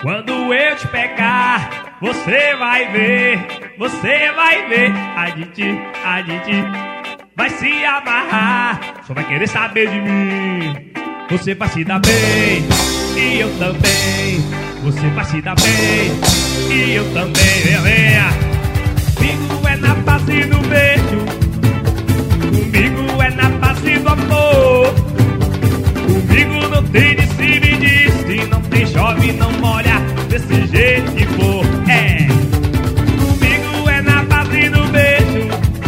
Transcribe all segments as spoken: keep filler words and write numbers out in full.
Quando eu te pegar, você vai ver, você vai ver. A gente, a gente vai se amarrar, só vai querer saber de mim. Você vai se dar bem, e eu também. Você vai se dar bem, e eu também. Venha, venha. Comigo é na base do beijo, comigo é na base do amor. Comigo não tem de se me disse, não tem chove, não molha, desse jeito que for. É, comigo é na base do beijo,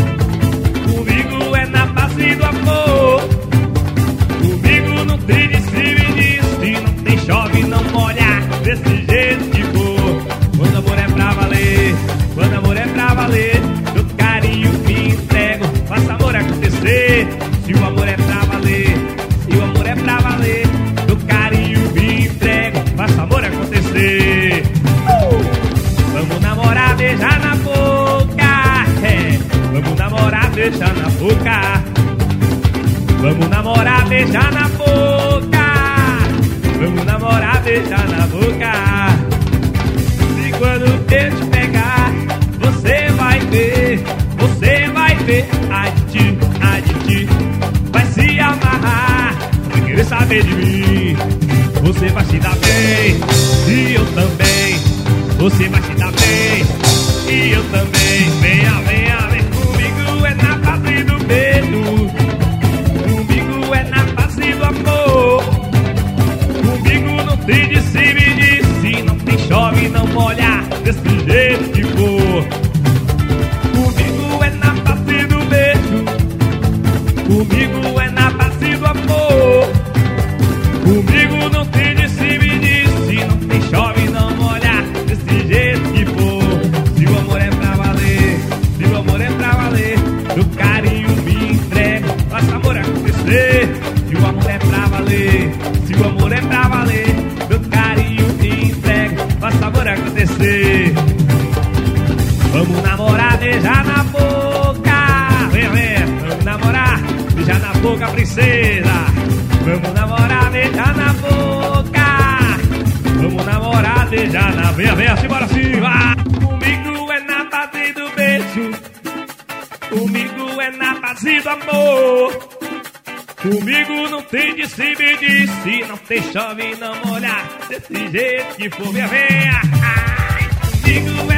comigo é na base do amor. Comigo não tem de se me disse, não tem chove, não molha, desse jeito que for. Quando amor é pra valer, quando amor é pra valer, meu carinho me entrego, faça amor acontecer. Se o amor é pra valer, se o amor é pra valer, meu carinho me entrego, faça amor acontecer. uh! Vamos namorar, beijar na boca, é. Vamos namorar, beijar na boca. Vamos namorar, beijar na boca. Vamos namorar, beijar na boca. E quando eu te pegar, você vai ver, você vai ver. A gente, a gente vai se amarrar, vai querer saber de mim. Você vai se dar bem, e eu também. Você vai se dar bem, e eu também. Venha, venha, vem comigo, é na base do beijo. Comigo é na base do amor. Comigo não tem de se me disse, não tem chove, não molha, desse jeito que for. Comigo é na base do beijo, comigo é na base do amor. Comigo não tem de se me disse, não tem chove, não molha, desse jeito que for. Se o amor é pra valer, se o amor é pra valer, meu carinho me entrego, faça amor acontecer. Se o amor é pra valer, se o amor é pra valer, meu carinho me entrego, faça amor acontecer. Vamos namorar, beijar na boca. Vem, vem, vamos namorar, beijar na boca, princesa. Vamos namorar, beijar na boca. Vamos namorar, beijar na... Venha, venha, simbora sim, vá. Comigo é na base do beijo, comigo é na base do amor. Comigo não tem de se me disse, não tem chove, não molha, desse jeito que for. Venha, venha. Ai, comigo é